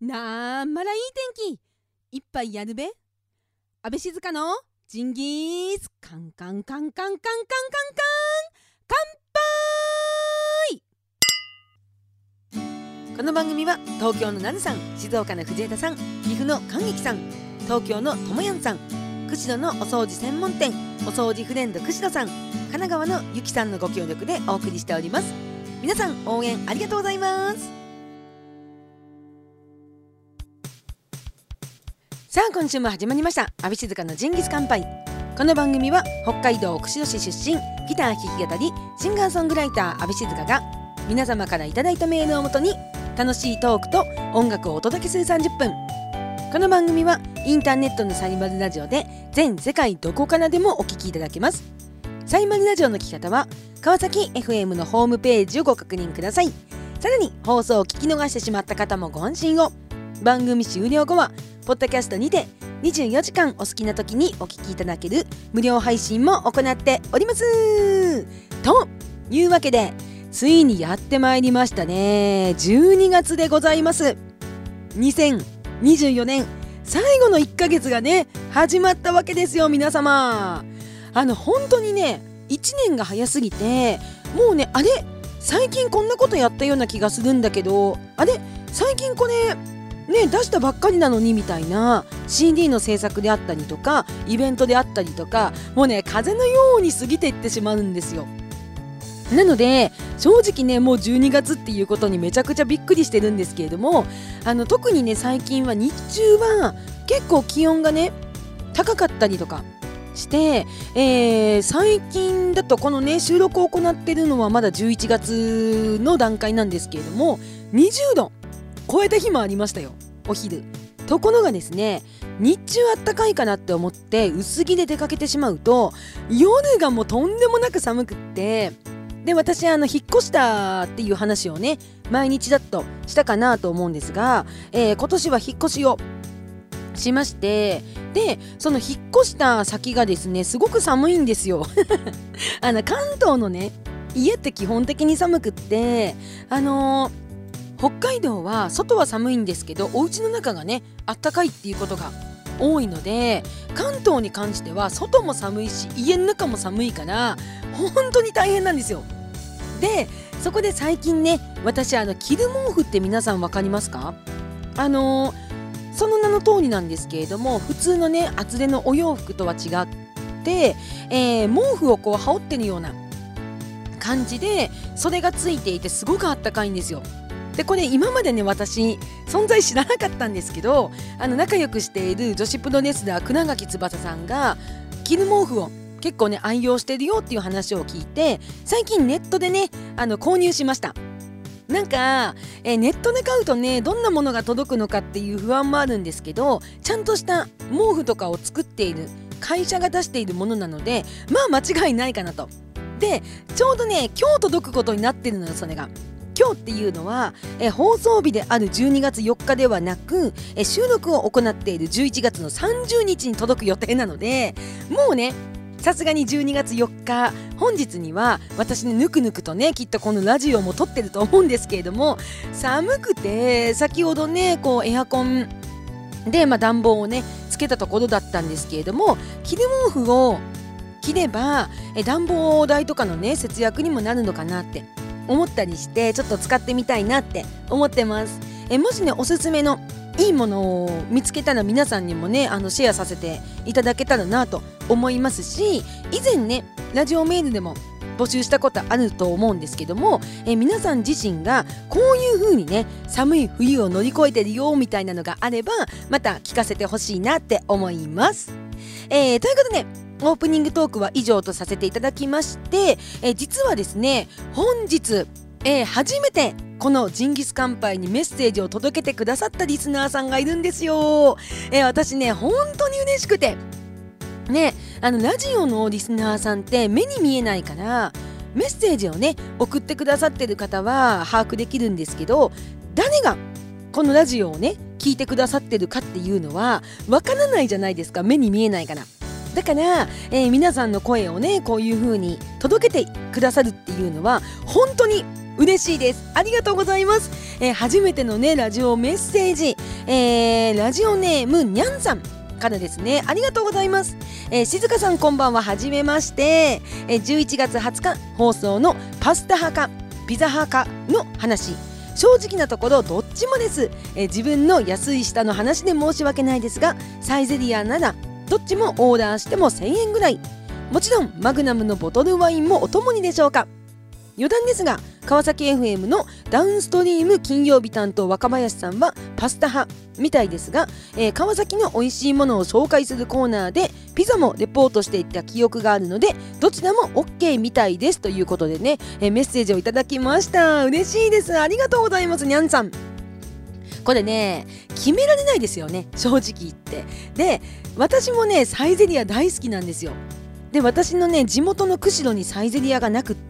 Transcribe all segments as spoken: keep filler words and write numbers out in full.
なんまらいい天気いっぱいやるべ。安倍静香のジンギスカンカンカンカンカンカンカンカン乾杯。この番組は東京のなるさん、静岡の藤枝さん、岐阜の感激さん、東京のともやんさん、釧路のお掃除専門店お掃除フレンド釧路さん、神奈川のゆきさんのご協力でお送りしております。皆さん応援ありがとうございます。さあ今週も始まりました安倍静香のジンギス乾杯。この番組は北海道釧路市出身、ギター弾き語りシンガーソングライター安倍静香が皆様からいただいたメールをもとに楽しいトークと音楽をお届けするさんじゅっぷん。この番組はインターネットのサイマルラジオで全世界どこからでもお聞きいただけます。サイマルラジオの聞き方は川崎 エフエム のホームページをご確認ください。さらに放送を聞き逃してしまった方もご安心を。番組終了後はポッドキャストにてにじゅうよじかんお好きな時にお聞きいただける無料配信も行っております。というわけでついにやってまいりましたね。じゅうにがつでございます。にせんにじゅうよねん最後のいっかげつがね始まったわけですよ。皆様あの本当にねいちねんが早すぎて、もうねあれ最近こんなことやったような気がするんだけど、あれ最近これね出したばっかりなのにみたいな シーディー の制作であったりとかイベントであったりとか、もうね風のように過ぎていってしまうんですよ。なので正直ねもうじゅうにがつっていうことにめちゃくちゃびっくりしてるんですけれども、あの特にね最近は日中は結構気温がね高かったりとかして、えー、最近だとこのね収録を行ってるのはまだじゅういちがつの段階なんですけれども、にじゅうど超えた日もありましたよお昼。ところがですね日中あったかいかなって思って薄着で出かけてしまうと夜がもうとんでもなく寒くって、で私あの引っ越したっていう話をね毎日だとしたかなと思うんですが、えー、今年は引っ越しをしまして、でその引っ越した先がですねすごく寒いんですよあの関東のね家って基本的に寒くって、あのー北海道は外は寒いんですけどお家の中がねあったかいっていうことが多いので、関東に関しては外も寒いし家の中も寒いから本当に大変なんですよ。でそこで最近ね私あの着る毛布って皆さん分かりますか？あのー、その名の通りなんですけれども、普通のね厚手のお洋服とは違って、えー、毛布をこう羽織ってるような感じで袖がついていてすごくあったかいんですよ。でこれ今までね私存在知らなかったんですけど、あの仲良くしている女子プロレスラー倉垣翼さんが着る毛布を結構ね愛用してるよっていう話を聞いて、最近ネットでねあの購入しました。なんか、えー、ネットで買うとねどんなものが届くのかっていう不安もあるんですけど、ちゃんとした毛布とかを作っている会社が出しているものなのでまあ間違いないかなと。でちょうどね今日届くことになってるのよ。それが今日っていうのはえ放送日であるじゅうにがつよっかではなく、え収録を行っているじゅういちがつのさんじゅうにちに届く予定なので、もうねさすがにじゅうにがつよっか本日には私ねぬくぬくとねきっとこのラジオも撮ってると思うんですけれども、寒くて先ほどねこうエアコンで、まあ、暖房をねつけたところだったんですけれども、着る毛布を着ればえ暖房代とかのね節約にもなるのかなって思ったりしてちょっと使ってみたいなって思ってます。えもしねおすすめのいいものを見つけたら皆さんにもねあのシェアさせていただけたらなと思いますし、以前ねラジオメールでも募集したことあると思うんですけども、え皆さん自身がこういう風にね寒い冬を乗り越えてるよみたいなのがあればまた聞かせてほしいなって思います。えー、ということでオープニングトークは以上とさせていただきまして、えー、実はですね本日、えー、初めてこのジンギス乾杯にメッセージを届けてくださったリスナーさんがいるんですよ。えー、私ね本当に嬉しくてね、あのラジオのリスナーさんって目に見えないからメッセージをね送ってくださってる方は把握できるんですけど、誰がこのラジオをね聞いてくださってるかっていうのはわからないじゃないですか、目に見えないから。だから、えー、皆さんの声をねこういう風に届けてくださるっていうのは本当に嬉しいです。ありがとうございます。えー、初めてのねラジオメッセージ、 えー、ラジオネームにゃんさんからですね。ありがとうございます。えー、静香さんこんばんは。はじめまして。えー、じゅういちがつはつか放送のパスタ派かピザ派かの話、正直なところどっちもです。えー、自分の安い下の話で申し訳ないですが、サイゼリヤならどっちもオーダーしてもせんえんぐらい。もちろんマグナムのボトルワインもお供にでしょうか。余談ですが、川崎 エフエム のダウンストリーム金曜日担当若林さんはパスタ派みたいですが、えー、川崎の美味しいものを紹介するコーナーでピザもレポートしていた記憶があるので、どちらも OK みたいですということでね、えー、メッセージをいただきました。嬉しいです。ありがとうございます。にゃんさん、これね決められないですよね、正直言って。で、私もねサイゼリヤ大好きなんですよ。で、私のね地元の釧路にサイゼリヤがなくって、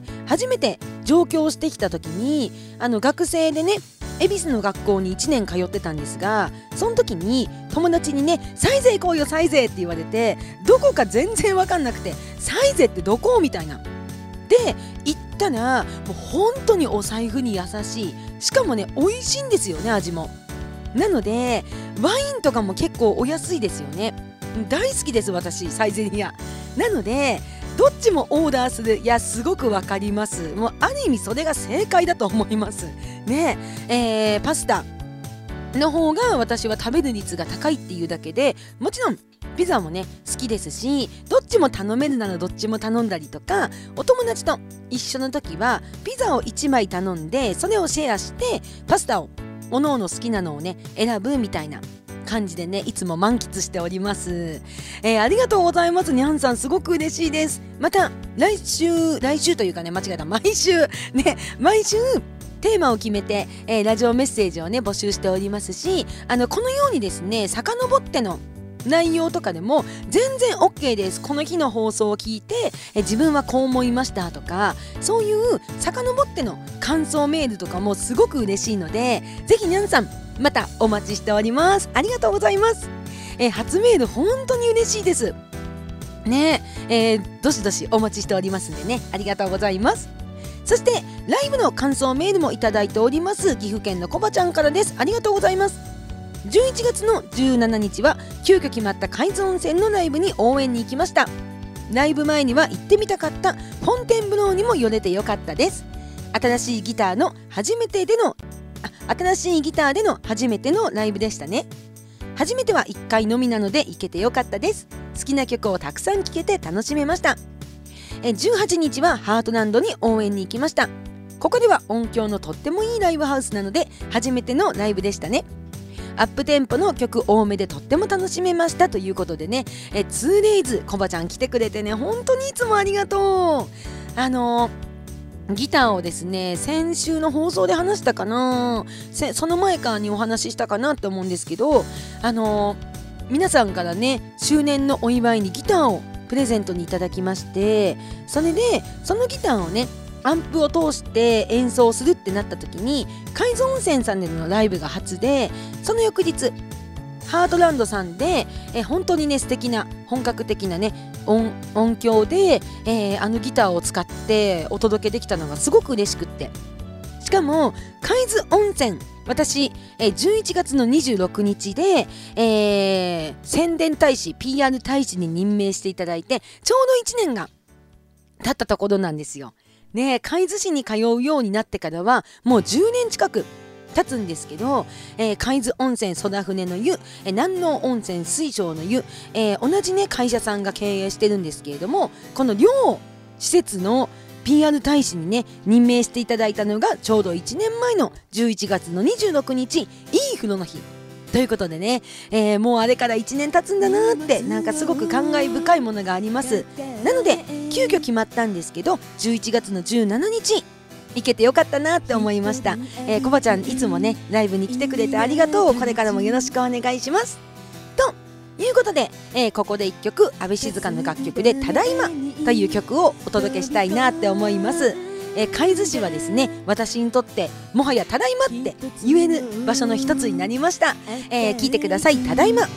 初めて上京してきた時にあの学生でね恵比寿の学校にいちねん通ってたんですが、その時に友達にねサイゼ行こうよサイゼって言われて、どこか全然分かんなくて、サイゼってどこみたいなで行ったら、もう本当にお財布に優しい、しかもね美味しいんですよね、味も。なのでワインとかも結構お安いですよね。大好きです私、サイゼリヤ。なのでどっちもオーダーする。いや、すごくわかります。もうある意味それが正解だと思いますね。えー、パスタの方が私は食べる率が高いっていうだけで、もちろんピザもね好きですし、どっちも頼めるならどっちも頼んだりとか、お友達と一緒の時はピザをいちまい頼んでそれをシェアしてパスタをおのおの好きなのをね選ぶみたいな感じでね、いつも満喫しております。えー、ありがとうございます。にゃんさん、すごく嬉しいです。また来週来週というかね、間違えた、毎週ね毎週テーマを決めて、えー、ラジオメッセージをね募集しておりますし、あのこのようにですね遡っての内容とかでも全然 OK です。この日の放送を聞いてえ自分はこう思いましたとか、そういう遡っての感想メールとかもすごく嬉しいので、ぜひにゃんさんまたお待ちしております。ありがとうございます。え初メール本当に嬉しいですね。えー、どしどしお待ちしておりますんでね、ありがとうございます。そしてライブの感想メールもいただいております。岐阜県のこばちゃんからです。ありがとうございます。じゅういちがつのじゅうしちにちは急遽決まった海津温泉のライブに応援に行きました。ライブ前には行ってみたかったフォンテンブローにも寄れてよかったです。新しいギターの初めてでのあ新しいギターでの初めてのライブでしたね。初めてはいっかいのみなので行けてよかったです。好きな曲をたくさん聴けて楽しめました。えじゅうはちにちはハートランドに応援に行きました。ここでは音響のとってもいいライブハウスなので初めてのライブでしたね。アップテンポの曲多めでとっても楽しめましたということでね、え ツーデイズ コバちゃん来てくれてね、本当にいつもありがとう。あのー、ギターをですね先週の放送で話したかな、その前からにお話ししたかなって思うんですけど、あのー、皆さんからね周年のお祝いにギターをプレゼントにいただきまして、それでそのギターをねアンプを通して演奏するってなった時に海津温泉さんでのライブが初で、その翌日ハートランドさんでえ本当にね素敵な本格的なね 音, 音響で、えー、あのギターを使ってお届けできたのがすごく嬉しくって、しかも海津温泉私えじゅういちがつのにじゅうろくにちで、えー、宣伝大使 ピーアール 大使に任命していただいてちょうどいちねんが経ったところなんですよね。え海津市に通うようになってからはもうじゅうねん近く経つんですけど、えー、海津温泉空船の湯、えー、南濃温泉水晶の湯、えー、同じね会社さんが経営してるんですけれども、この両施設の ピーアール 大使にね任命していただいたのがちょうどいちねんまえのじゅういちがつのにじゅうろくにち、いい風呂の日ということでね、えー、もうあれからいちねん経つんだなってなんかすごく感慨深いものがあります。なので急遽決まったんですけどじゅういちがつのじゅうしちにち行けてよかったなって思いました。えー、コバちゃんいつもねライブに来てくれてありがとう。これからもよろしくお願いしますということで、えー、ここでいっきょく阿部静香の楽曲でただいまという曲をお届けしたいなって思います。えー、海津市はですね私にとってもはやただいまって言える場所の一つになりました。えー、聞いてください。ただいま。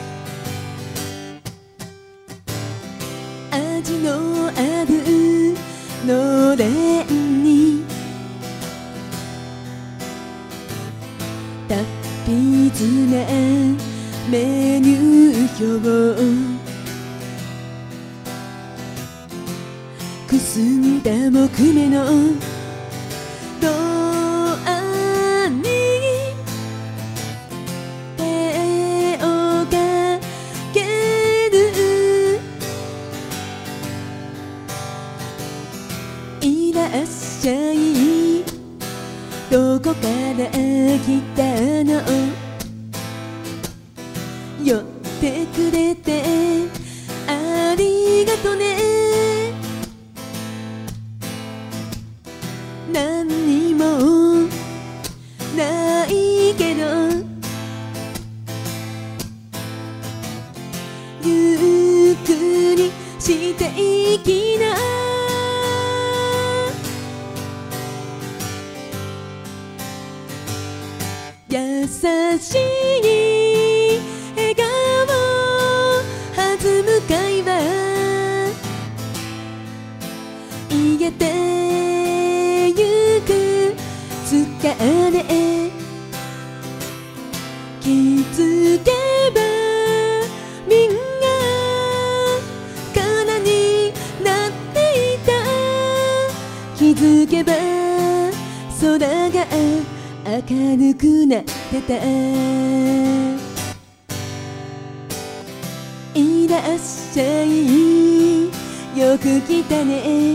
味のあるのれんに達実なメニュー表くすんだ木目のドアに手をかけるいらっしゃいどこから来たの寄ってくれてありがとね何にもないけどゆっくりしていきな優しい笑顔弾む会話癒えてゆく疲れ気づけばみんな空になっていた気づけば空が明るくなってたいらっしゃいよく来たね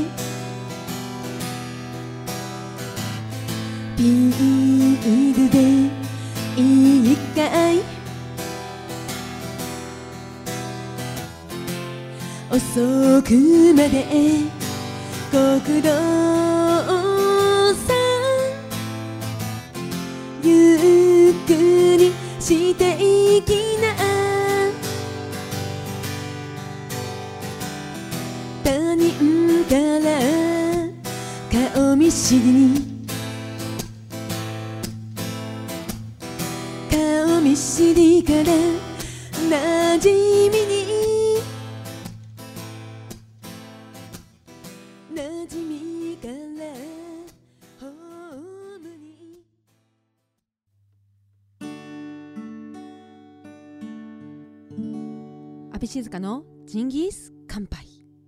ビールでいいかい遅くまでご苦労さんゆっくりしていきな他人から顔見知りに顔見知りからなじみになじみからホームに安倍静香のジンギス乾杯。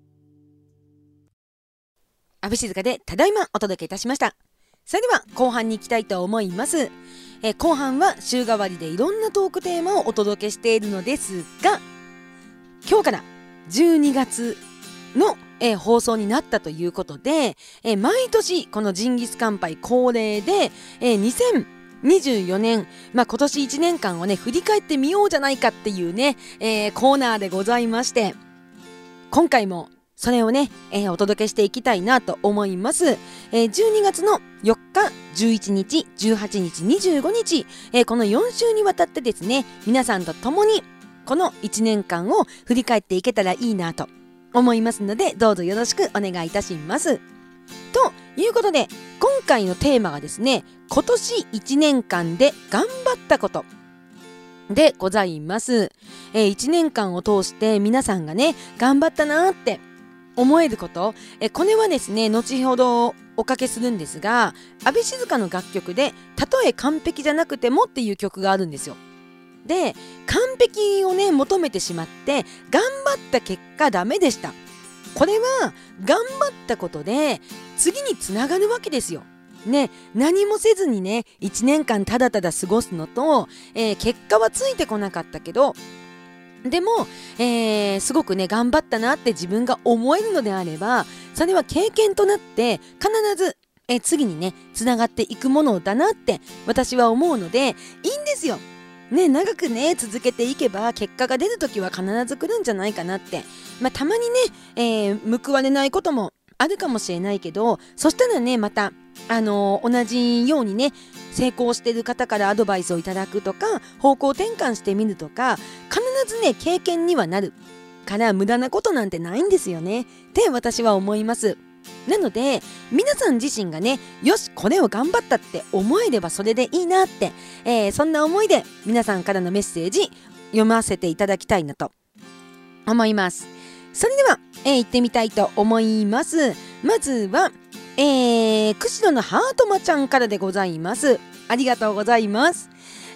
安倍静香でただいまお届けいたしました。それでは後半に行きたいと思います。え後半は週替わりでいろんなトークテーマをお届けしているのですが、今日からじゅうにがつの、え放送になったということで、え毎年このジンギス乾杯恒例で、えにせんにじゅうよねん、まあ、今年いちねんかんをね振り返ってみようじゃないかっていうね、えー、コーナーでございまして、今回もそれをね、えー、お届けしていきたいなと思います。えー、じゅうにがつのよっか、じゅういちにち、じゅうはちにち、にじゅうごにち、えー、このよんしゅうにわたってですね、皆さんと共にこのいちねんかんを振り返っていけたらいいなと思いますので、どうぞよろしくお願いいたします。ということで、今回のテーマがですね、今年いちねんかんで頑張ったことでございます。えー、いちねんかんを通して皆さんがね頑張ったなって思えること、えー、これはですね後ほどおかけするんですが、安倍静香の楽曲でたとえ完璧じゃなくてもっていう曲があるんですよ。で、完璧をね求めてしまって頑張った結果ダメでした。これは頑張ったことで次につながるわけですよ。ね、何もせずにねいちねんかんただただ過ごすのと、えー、結果はついてこなかったけど、でも、えー、すごくね頑張ったなって自分が思えるのであれば、それは経験となって必ず、えー、次にねつながっていくものだなって私は思うので、いいんですよ。ね、長くね続けていけば結果が出るときは必ず来るんじゃないかなって、まあ、たまにね、えー、報われないこともあるかもしれないけど、そしたらねまたあのー、同じようにね成功している方からアドバイスをいただくとか方向転換してみるとか、必ずね経験にはなるから無駄なことなんてないんですよねって私は思います。なので皆さん自身がね、よしこれを頑張ったって思えればそれでいいなって、えー、そんな思いで皆さんからのメッセージ読ませていただきたいなと思います。それでは、えー、行ってみたいと思います。まずは、えー、釧路のハートマちゃんからでございます。ありがとうございます。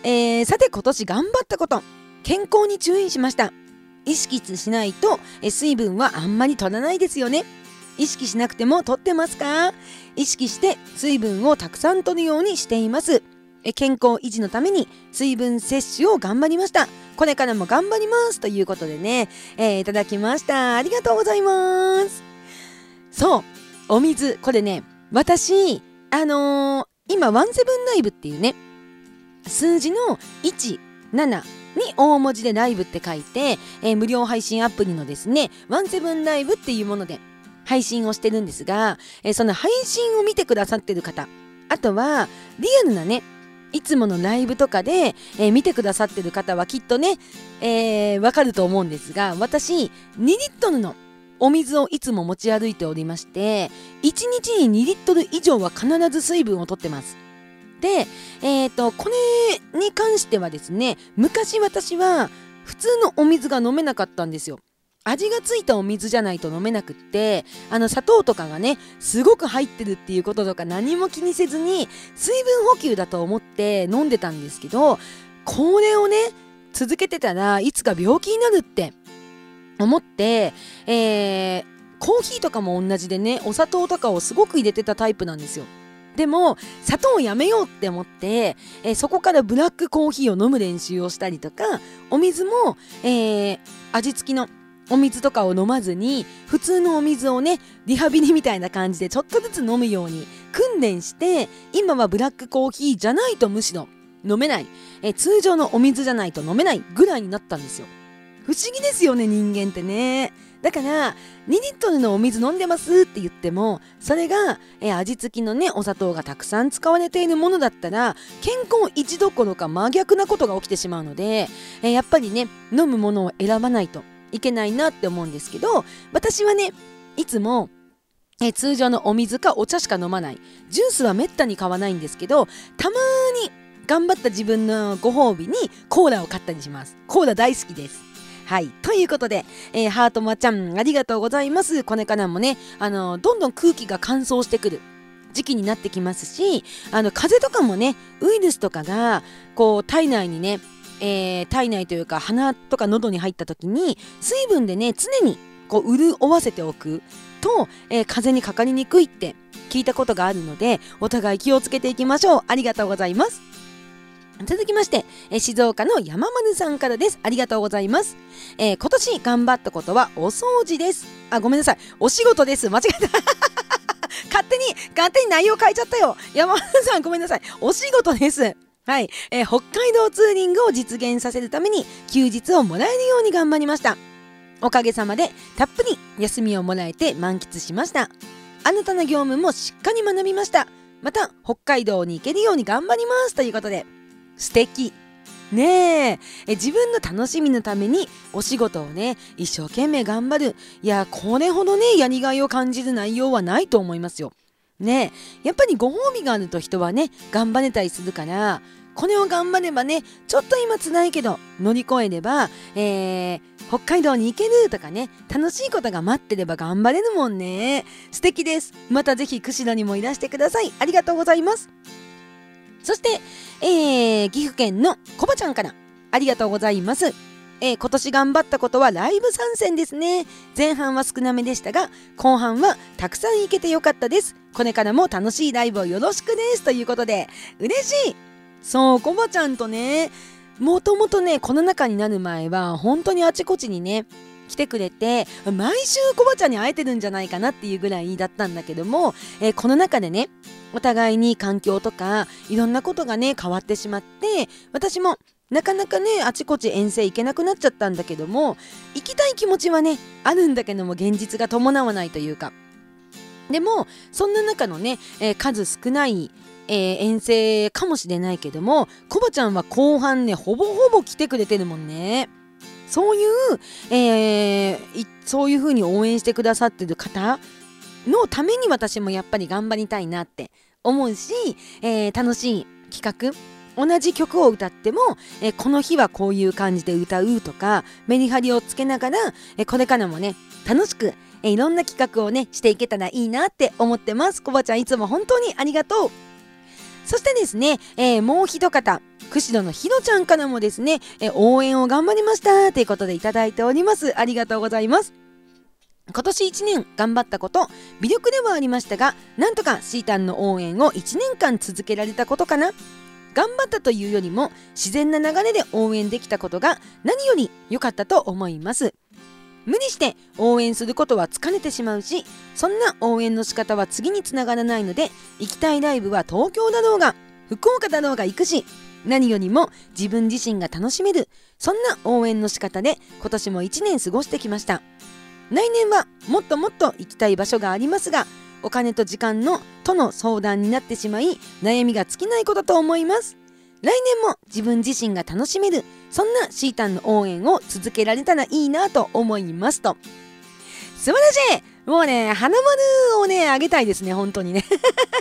えー、さて今年頑張ったこと、健康に注意しました。意識しないとえ水分はあんまり取らないですよね。意識しなくても取ってますか？意識して水分をたくさん取るようにしています。え健康維持のために水分摂取を頑張りました。これからも頑張りますということでね、えー、いただきました。ありがとうございます。そう、お水、これね、私あのー、今ワンセブンライブっていうね、数字のいち、ななに大文字でライブって書いて、えー、無料配信アプリのですねワンセブンライブっていうもので配信をしてるんですが、えー、その配信を見てくださってる方、あとはリアルなねいつものライブとかで、えー、見てくださってる方はきっとね、えー、わかると思うんですが、私にリットルのお水をいつも持ち歩いておりまして、いちにちににリットル以上は必ず水分をとってます。で、えーと、これに関してはですね、昔私は普通のお水が飲めなかったんですよ。味がついたお水じゃないと飲めなくって、あの砂糖とかがねすごく入ってるっていうこととか何も気にせずに水分補給だと思って飲んでたんですけど、これをね続けてたらいつか病気になるって思って、えー、コーヒーとかも同じでね、お砂糖とかをすごく入れてたタイプなんですよ。でも砂糖をやめようって思って、えー、そこからブラックコーヒーを飲む練習をしたりとか、お水も、えー、味付きのお水とかを飲まずに普通のお水をねリハビリみたいな感じでちょっとずつ飲むように訓練して、今はブラックコーヒーじゃないとむしろ飲めない、え通常のお水じゃないと飲めないぐらいになったんですよ。不思議ですよね、人間ってね。だからにリットルのお水飲んでますって言っても、それが、え味付きのねお砂糖がたくさん使われているものだったら健康維持どころか真逆なことが起きてしまうので、えやっぱりね飲むものを選ばないといけないなって思うんですけど、私はねいつもえ通常のお水かお茶しか飲まない。ジュースはめったに買わないんですけど、たまに頑張った自分のご褒美にコーラを買ったりします。コーラ大好きです。はい、ということで、えー、ハートマちゃんありがとうございます。これからもね、あのー、どんどん空気が乾燥してくる時期になってきますし、あの風邪とかもねウイルスとかがこう体内にね、えー、体内というか鼻とか喉に入った時に水分でね常にこう潤わせておくと、えー、風邪にかかりにくいって聞いたことがあるので、お互い気をつけていきましょう。ありがとうございます。続きまして、えー、静岡の山丸さんからです。ありがとうございます。えー、今年頑張ったことはお掃除です。あ、ごめんなさい、お仕事です。間違えた勝手に勝手に内容変えちゃったよ。山丸さんごめんなさい、お仕事です。はい、えー、北海道ツーリングを実現させるために休日をもらえるように頑張りました。おかげさまでたっぷり休みをもらえて満喫しました。あなたの業務もしっかり学びました。また北海道に行けるように頑張りますということで、素敵ねえ。え自分の楽しみのためにお仕事をね一生懸命頑張る、いやこれほどねやりがいを感じる内容はないと思いますよね。えやっぱりご褒美があると人はね頑張れたりするから、これを頑張ればねちょっと今辛いけど乗り越えれば、えー、北海道に行けるとかね、楽しいことが待ってれば頑張れるもんね。素敵です。またぜひ釧路にもいらしてください。ありがとうございます。そして、えー、岐阜県のコバちゃんからありがとうございます。えー、今年頑張ったことはライブ参戦ですね。前半は少なめでしたが後半はたくさん行けてよかったです。これからも楽しいライブをよろしくですということで、嬉しい。そう、コバちゃんとねもともとねコロナ禍になる前は本当にあちこちにね来てくれて、毎週コバちゃんに会えてるんじゃないかなっていうぐらいだったんだけども、えー、この中でねお互いに環境とかいろんなことがね変わってしまって、私もなかなかねあちこち遠征行けなくなっちゃったんだけども、行きたい気持ちはねあるんだけども現実が伴わないというか、でもそんな中のね、えー、数少ないえー、遠征かもしれないけども、コバちゃんは後半ねほぼほぼ来てくれてるもんね。そういう、えー、そういう風に応援してくださってる方のために私もやっぱり頑張りたいなって思うし、えー、楽しい企画、同じ曲を歌っても、えー、この日はこういう感じで歌うとかメリハリをつけながら、えー、これからもね楽しく、えー、いろんな企画をねしていけたらいいなって思ってます。コバちゃんいつも本当にありがとう。そしてですね、えー、もう一方、 釧路のひろちゃんからもですね、え応援を頑張りましたということでいただいております。ありがとうございます。今年いちねん頑張ったこと、微力ではありましたが、なんとかシータンの応援をいちねんかん続けられたことかな。頑張ったというよりも自然な流れで応援できたことが何より良かったと思います。無理して応援することは疲れてしまうし、そんな応援の仕方は次につながらないので、行きたいライブは東京だろうが福岡だろうが行くし、何よりも自分自身が楽しめる、そんな応援の仕方で今年もいちねん過ごしてきました。来年はもっともっと行きたい場所がありますが、お金と時間のとの相談になってしまい悩みが尽きないことと思います。来年も自分自身が楽しめる、そんなシータンの応援を続けられたらいいなと思いますと。素晴らしい。もうね、花丸をねあげたいですね、本当にね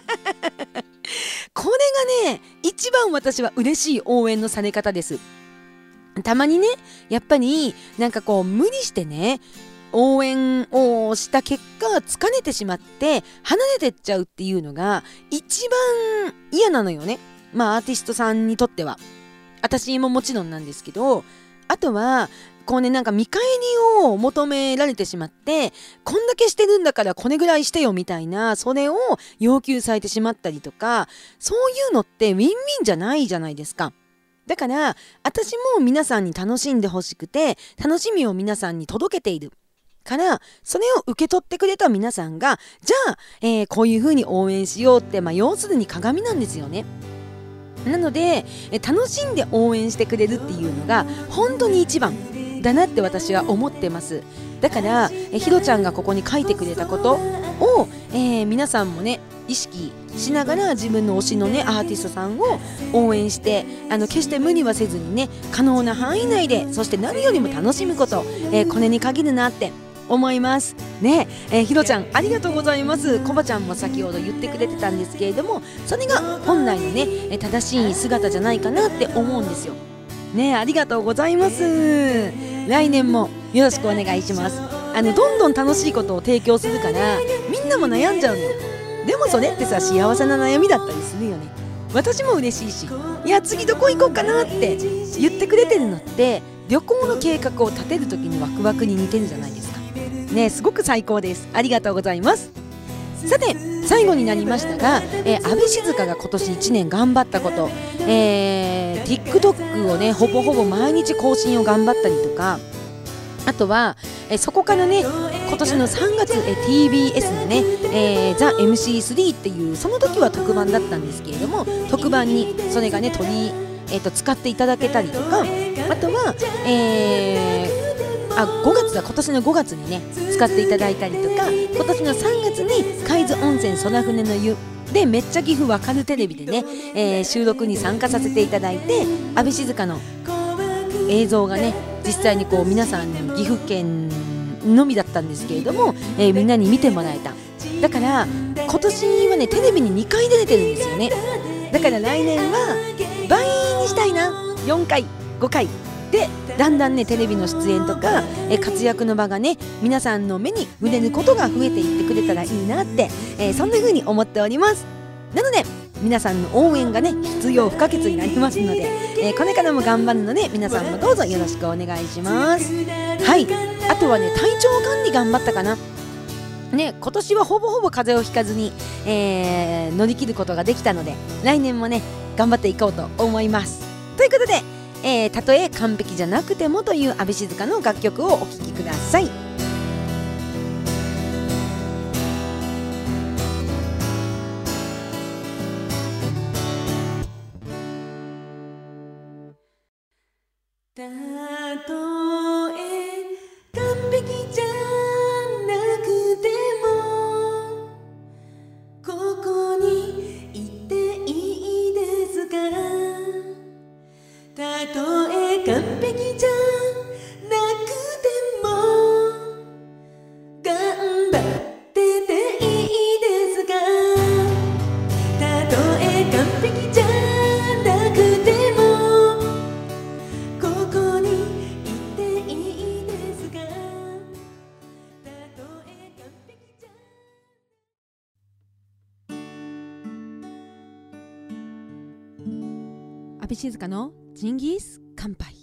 これがね一番私は嬉しい応援のされ方です。たまにね、やっぱりなんかこう無理してね応援をした結果疲れてしまって離れてっちゃうっていうのが一番嫌なのよね。まあアーティストさんにとっては、私ももちろんなんですけど、あとはこうね、なんか見返りを求められてしまって、こんだけしてるんだからこれぐらいしてよみたいな、それを要求されてしまったりとか、そういうのってウィンウィンじゃないじゃないですか。だから私も皆さんに楽しんでほしくて、楽しみを皆さんに届けているから、それを受け取ってくれた皆さんがじゃあ、えー、こういう風に応援しようって、まあ、要するに鏡なんですよね。なのでえ楽しんで応援してくれるっていうのが本当に一番だなって私は思ってます。だからえひろちゃんがここに書いてくれたことを、えー、皆さんもね意識しながら自分の推しのねアーティストさんを応援して、あの決して無理はせずにね、可能な範囲内で、そして何よりも楽しむこと、えー、これに限るなって思いますね。えー、ひろちゃんありがとうございます。こばちゃんも先ほど言ってくれてたんですけれども、それが本来のね正しい姿じゃないかなって思うんですよね。ありがとうございます。来年もよろしくお願いします。あのどんどん楽しいことを提供するからみんなも悩んじゃうのよ。でもそれってさ、幸せな悩みだったりするよね。私も嬉しいし、いや次どこ行こうかなって言ってくれてるのって旅行の計画を立てる時にワクワクに似てるじゃないですかね。すごく最高です。ありがとうございます。さて最後になりましたが、えー、安倍静香が今年いちねん頑張ったこと、えー、TikTok をねほぼほぼ毎日更新を頑張ったりとか、あとは、えー、そこからね今年のさんがつ、えー、ティービーエス のね、えー、ザ エムシースリー っていう、その時は特番だったんですけれども、特番にそれがね取り、えー、と使っていただけたりとか、あとは、えー、あごがつだ今年のごがつにね使っていただいたりとか、今年のさんがつに海津温泉空船の湯でめっちゃ岐阜わかるテレビでね、えー、収録に参加させていただいて、安倍静香の映像がね実際にこう皆さん岐阜県のみだったんですけれども、えー、みんなに見てもらえた。だから今年はねテレビににかい出れてるんですよね。だから来年は倍にしたいな、よんかいごかいでだんだんねテレビの出演とか、えー、活躍の場がね皆さんの目に触れることが増えていってくれたらいいなって、えー、そんな風に思っております。なので皆さんの応援がね必要不可欠になりますので、えー、これからも頑張るので皆さんもどうぞよろしくお願いします。はい、あとはね体調管理頑張ったかなね。今年はほぼほぼ風邪をひかずに、えー、乗り切ることができたので、来年もね頑張っていこうと思います。ということで、えー、たとえ完璧じゃなくてもという安倍静香の楽曲をお聴きください。 たとえ完璧じゃなくてもここにいていいですから、たとえ完璧じゃなくても頑張ってていいですか、たとえ完璧じゃなくても安部静香のジンギス乾杯。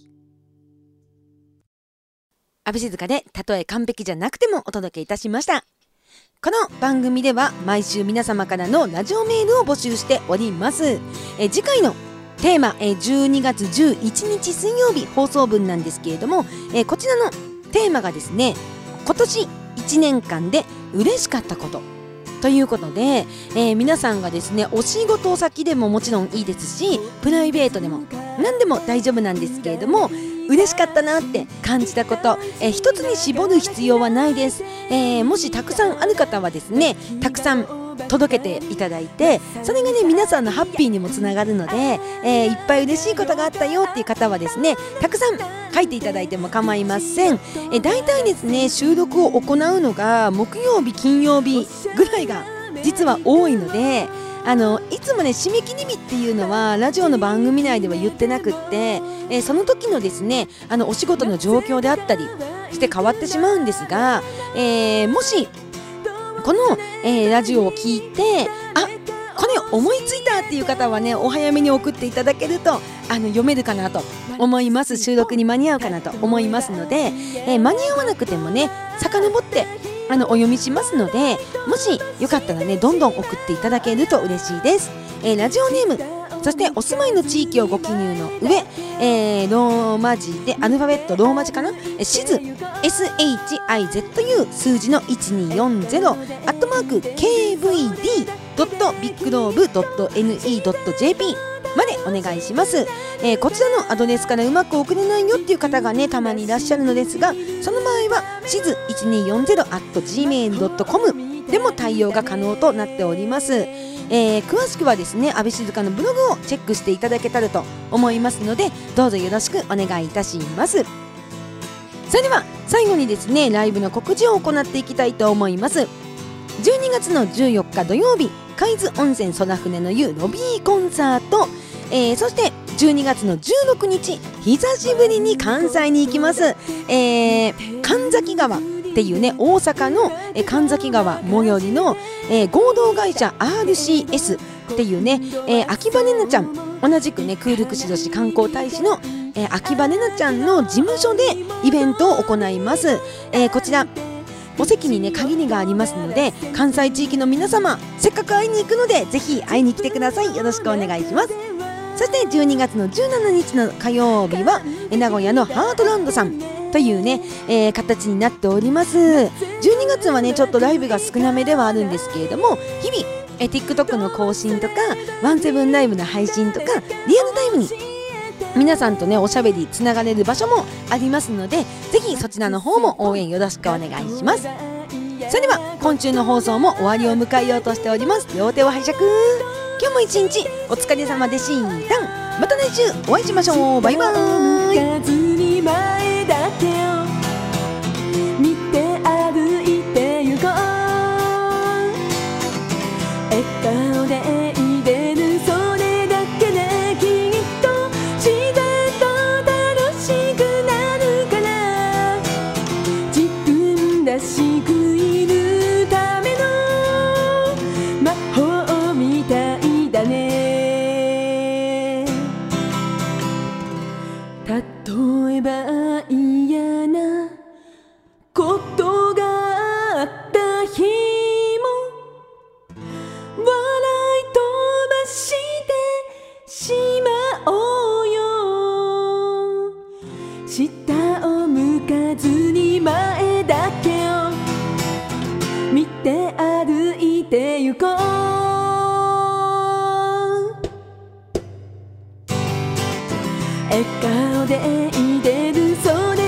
阿部静香でたとえ完璧じゃなくてもお届けいたしました。この番組では毎週皆様からのラジオメールを募集しております。え次回のテーマ、えじゅうにがつじゅういちにち水曜日放送分なんですけれども、えこちらのテーマがですね、今年いちねんかんで嬉しかったことということで、えー、皆さんがですね、お仕事先でももちろんいいですし、プライベートでも何でも大丈夫なんですけれども、嬉しかったなって感じたこと、えー、一つに絞る必要はないです。えー、もしたくさんある方はですね、たくさん届けていただいて、それがね皆さんのハッピーにもつながるので、えー、いっぱい嬉しいことがあったよっていう方はですね、たくさん書いていただいても構いません。えー、だいたいですね、収録を行うのが木曜日金曜日ぐらいが実は多いので、あのいつもね締め切り日っていうのはラジオの番組内では言ってなくって、えー、その時のですね、あのお仕事の状況であったりして変わってしまうんですが、えー、もしこの、えー、ラジオを聞いて、あ、これ思いついたっていう方はね、お早めに送っていただけるとあの読めるかなと思います。収録に間に合うかなと思いますので、えー、間に合わなくてもね遡ってあのお読みしますので、もしよかったらねどんどん送っていただけると嬉しいです。えー、ラジオネーム、そしてお住まいの地域をご記入の上、えー、ローマ字でアルファベットローマ字かな、えしず エスエイチアイゼットユー 数字のいちによんゼロアットマーク ケーブイディードットビッグローブドットエヌイードットジェーピー までお願いします。えー、こちらのアドレスからうまく送れないよっていう方がねたまにいらっしゃるのですが、その場合はしずいちによんゼロアットジーメールドットコム でも対応が可能となっております。えー、詳しくはですね、阿部静香のブログをチェックしていただけたらと思いますので、どうぞよろしくお願いいたします。それでは最後にですね、ライブの告知を行っていきたいと思います。じゅうにがつのじゅうよっか土曜日、海津温泉空船の湯ロビーコンサート、えー、そしてじゅうにがつのじゅうろくにち、久しぶりに関西に行きます。えー、神崎川っていうね、大阪のえ神崎川最寄りの、えー、合同会社 アールシーエス っていうね、えー、秋葉ねなちゃん、同じくねクール串寿司観光大使の、えー、秋葉ねなちゃんの事務所でイベントを行います。えー、こちらお席にね限りがありますので、関西地域の皆様せっかく会いに行くのでぜひ会いに来てください。よろしくお願いします。そしてじゅうにがつのじゅうしちにちの火曜日は名古屋のハートランドさんというね、えー、形になっております。じゅうにがつはねちょっとライブが少なめではあるんですけれども、日々え TikTok の更新とかワンセブンライブの配信とかリアルタイムに皆さんとねおしゃべりつながれる場所もありますので、ぜひそちらの方も応援よろしくお願いします。それでは今週の放送も終わりを迎えようとしております。両手を拝借。今日も一日お疲れ様でした。また来週お会いしましょう。バイバーイ。 前だけを見て歩いてゆこう。笑顔でいれるそれだけできっと自然と楽しくなるから、自分らしくいるための魔法みたいだね。例えば嫌なことがあった日も笑い飛ばしてしまおうよ。下を向かずに前だけを見て歩いてゆこう。笑顔でいれるそれ